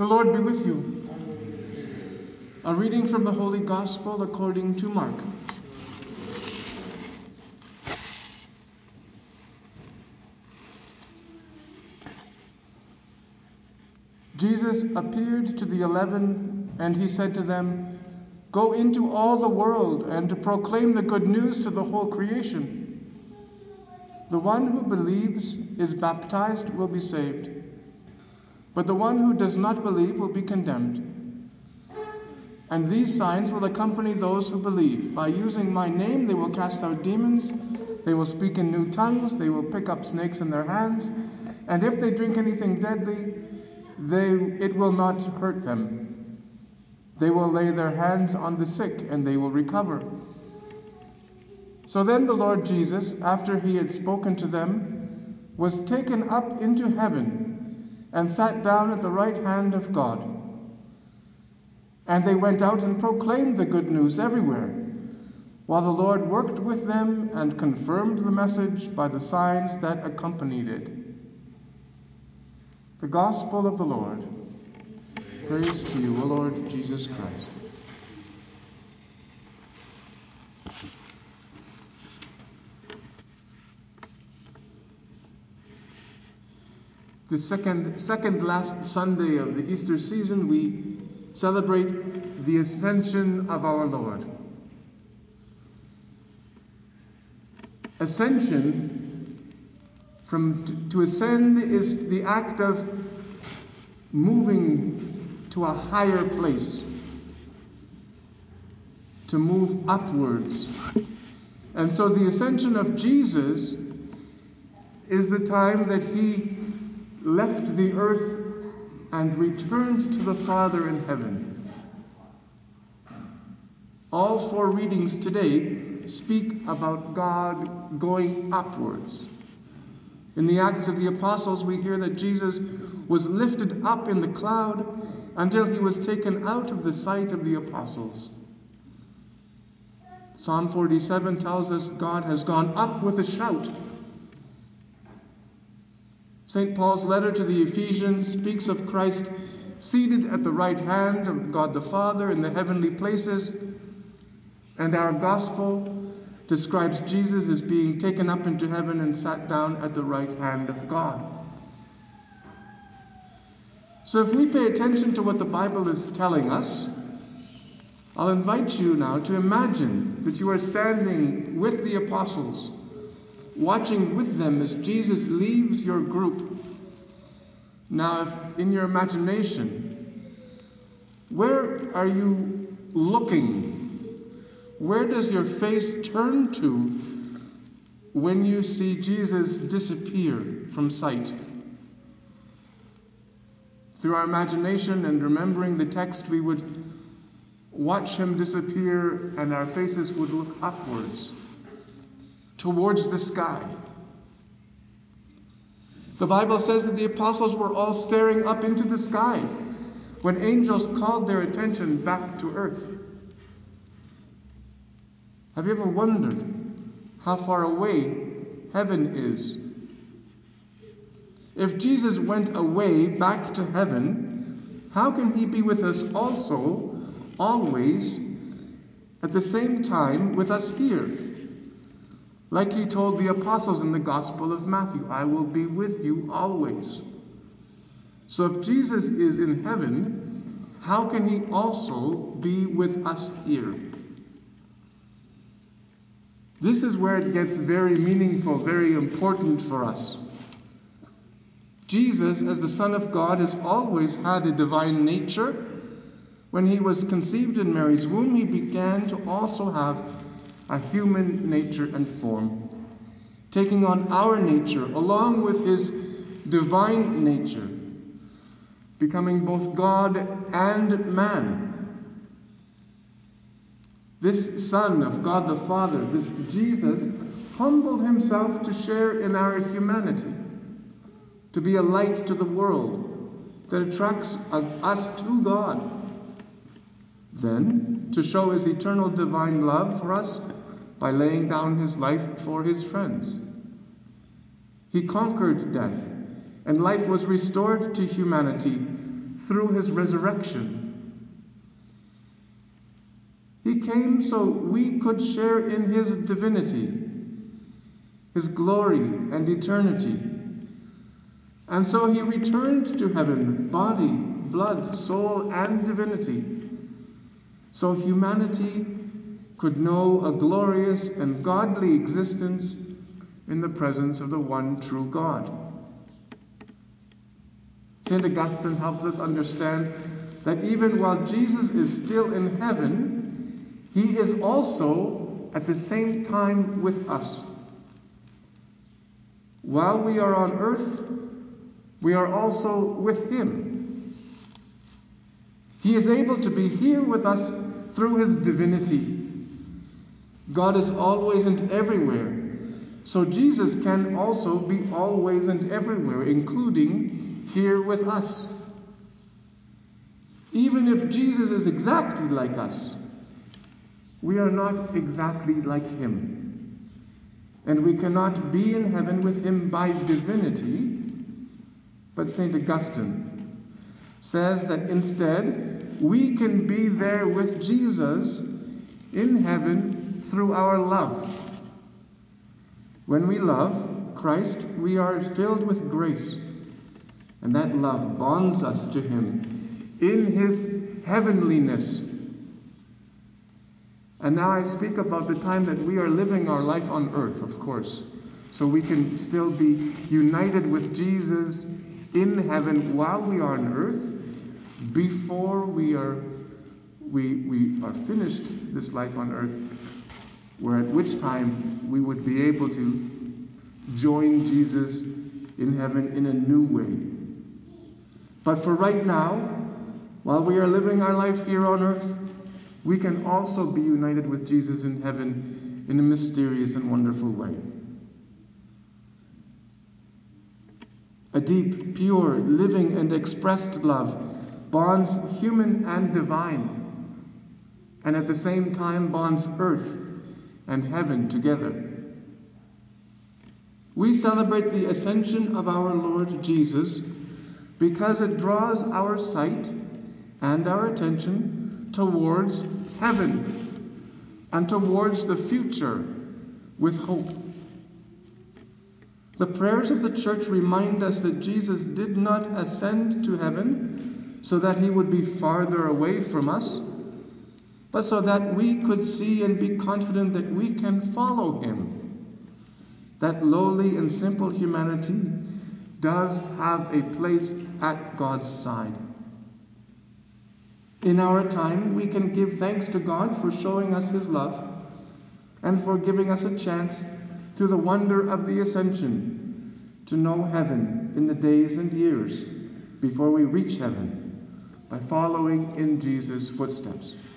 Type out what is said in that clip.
The Lord be with you. A reading from the Holy Gospel according to Mark. Jesus appeared to the 11, and he said to them, "Go into all the world and to proclaim the good news to the whole creation. The one who believes is baptized will be saved, but the one who does not believe will be condemned. And these signs will accompany those who believe. By using my name they will cast out demons, they will speak in new tongues, they will pick up snakes in their hands, and if they drink anything deadly, it will not hurt them. They will lay their hands on the sick, and they will recover." So then the Lord Jesus, after he had spoken to them, was taken up into heaven and sat down at the right hand of God. And they went out and proclaimed the good news everywhere, while the Lord worked with them and confirmed the message by the signs that accompanied it. The Gospel of the Lord. Praise to you, O Lord Jesus Christ. The second last Sunday of the Easter season, we celebrate the Ascension of our Lord. Ascension, to ascend, is the act of moving to a higher place, to move upwards. And so the ascension of Jesus is the time that he left the earth and returned to the Father in heaven. All four readings today speak about God going upwards. In the Acts of the Apostles, we hear that Jesus was lifted up in the cloud until he was taken out of the sight of the apostles. Psalm 47 tells us God has gone up with a shout. St. Paul's letter to the Ephesians speaks of Christ seated at the right hand of God the Father in the heavenly places, and our Gospel describes Jesus as being taken up into heaven and sat down at the right hand of God. So if we pay attention to what the Bible is telling us, I'll invite you now to imagine that you are standing with the apostles, watching with them as Jesus leaves your group. Now, if in your imagination, where are you looking? Where does your face turn to when you see Jesus disappear from sight? Through our imagination and remembering the text, we would watch him disappear, and our faces would look upwards, towards the sky. The Bible says that the apostles were all staring up into the sky when angels called their attention back to earth. Have you ever wondered how far away heaven is? If Jesus went away back to heaven, how can he be with us also, always, at the same time with us here? Like he told the apostles in the Gospel of Matthew, "I will be with you always." So if Jesus is in heaven, how can he also be with us here? This is where it gets very meaningful, very important for us. Jesus, as the Son of God, has always had a divine nature. When he was conceived in Mary's womb, he began to also have a human nature and form, taking on our nature along with his divine nature, becoming both God and man. This Son of God the Father, this Jesus, humbled himself to share in our humanity, to be a light to the world that attracts us to God. Then, to show his eternal divine love for us by laying down his life for his friends. He conquered death, and life was restored to humanity through his resurrection. He came so we could share in his divinity, his glory and eternity. And so he returned to heaven, body, blood, soul, and divinity, so humanity could know a glorious and godly existence in the presence of the one true God. St. Augustine helps us understand that even while Jesus is still in heaven, he is also at the same time with us. While we are on earth, we are also with him. He is able to be here with us through his divinity. God is always and everywhere, so Jesus can also be always and everywhere, including here with us. Even if Jesus is exactly like us, we are not exactly like him. And we cannot be in heaven with him by divinity, but St. Augustine says that instead we can be there with Jesus in heaven through our love. When we love Christ, we are filled with grace, and that love bonds us to him in his heavenliness. And now I speak about the time that we are living our life on earth, of course, so we can still be united with Jesus in heaven while we are on earth, before we are finished this life on earth, where at which time we would be able to join Jesus in heaven in a new way. But for right now, while we are living our life here on earth, we can also be united with Jesus in heaven in a mysterious and wonderful way. A deep, pure, living, and expressed love bonds human and divine, and at the same time bonds earth and heaven together. We celebrate the ascension of our Lord Jesus because it draws our sight and our attention towards heaven and towards the future with hope. The prayers of the Church remind us that Jesus did not ascend to heaven so that he would be farther away from us, but so that we could see and be confident that we can follow him. That lowly and simple humanity does have a place at God's side. In our time, we can give thanks to God for showing us his love and for giving us a chance to the wonder of the ascension, to know heaven in the days and years before we reach heaven by following in Jesus' footsteps.